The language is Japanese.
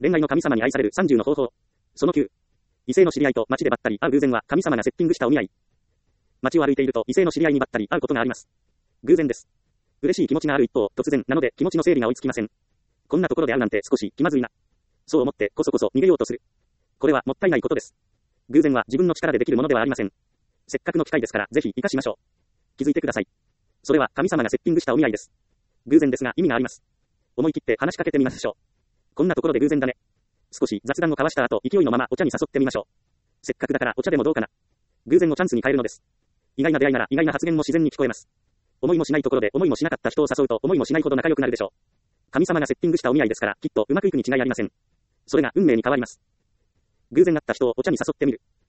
恋愛の神様に愛される30の方法。その9。異性の知り合いと街でばったり会う偶然は神様がセッティングしたお見合い。街を歩いていると異性の知り合いにばったり会うことがあります。偶然です。嬉しい気持ちがある一方、突然なので気持ちの整理が追いつきません。こんなところで会うなんて少し気まずいな。そう思ってこそこそ逃げようとする。これはもったいないことです。偶然は自分の力でできるものではありません。せっかくの機会ですからぜひ活かしましょう。気づいてください。それは神様がセッティングしたお見合いです。偶然ですが意味があります。思い切って話しかけてみましょう。こんなところで偶然だね。少し雑談を交わした後、勢いのままお茶に誘ってみましょう。せっかくだからお茶でもどうかな。偶然をチャンスに変えるのです。意外な出会いなら意外な発言も自然に聞こえます。思いもしないところで思いもしなかった人を誘うと思いもしないほど仲良くなるでしょう。神様がセッティングしたお見合いですからきっとうまくいくに違いありません。それが運命に変わります。偶然会った人をお茶に誘ってみる。